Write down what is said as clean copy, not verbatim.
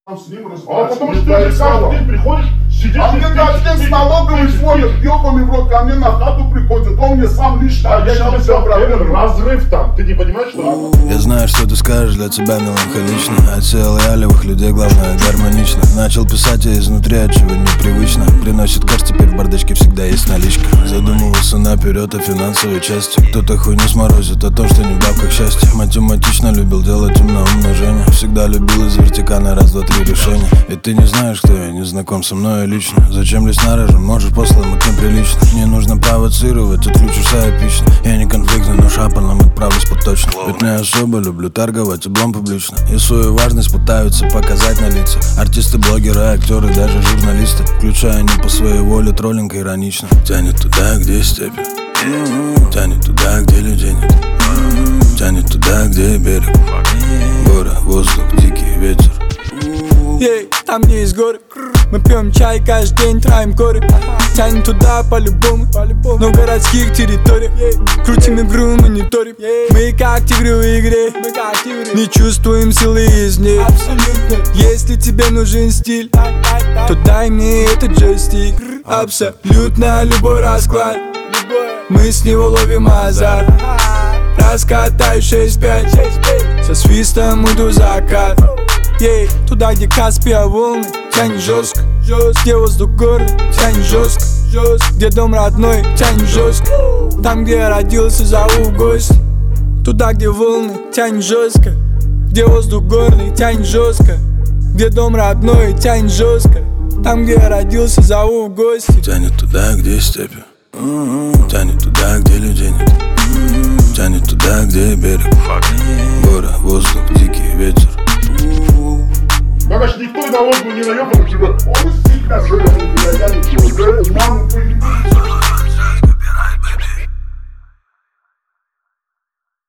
с ним А потому что ты же каждый день приходишь, сидишь... А мне каждый день с налоговой звонят, ёбаный в рот, ко мне на хату приходят, он мне сам лично обещал все проблемы. Разрыв там, ты не понимаешь, что... Я знаю, что ты скажешь, для тебя меланхолично. От сил ялевых людей главное гармонично. Начал писать я изнутри, от чего непривычно. Приносит кэш, теперь в бардачке всегда есть наличка. Задумывался наперед о финансовой части. Кто-то хуйню сморозит о том, что не в бабках счастье. Математично любил делать умножение. Всегда любил из вертикально раз, два, три решения. И ты не знаешь, кто я, не знаком со мной лично. Зачем лезть на рожу, можешь после мыть неприлично. Не нужно провоцировать, отключусь эпично. Я не конфликтный, но шапаном отправлюсь поточно. Ведь не особо люблю торговать облом публично. И свою важность пытаются показать на лица. Артисты, блогеры, актеры, даже журналисты. Включая не по своей воле, троллинг иронично. Тянет туда, где степи. Тянет туда, где людей нет. Тянет туда, где берег. Гора, воздух, дикий ветер. Ей, там где есть горы. Мы пьем чай каждый день, траем коры. Тянем туда по-любому, но в городских территориях. Крутим игру, мониторим. Мы как тигры в игре, не чувствуем силы из них. Если тебе нужен стиль, то дай мне этот джойстик. Абсолютно любой расклад, мы с него ловим азарт. Раскатай 6-5, со свистом уйду в закат. Ей, туда, где Каспия волны, тянет жестко, где воздух горный, тянет жестко, где дом родной, тянет жестко. Там, где я родился, зову в гости. Туда, где волны, тянет жестко, где воздух горный, тянет жестко, где дом родной, тянет жестко. Там, где я родился, зову в гости. Тянет туда, где степи. Тянет туда, где людей нет. Тянет туда, где берег. Гора, воздух, дикий ветер. Когда ж никто и налогу не наебал тебя. Он сильно жил, я ничего.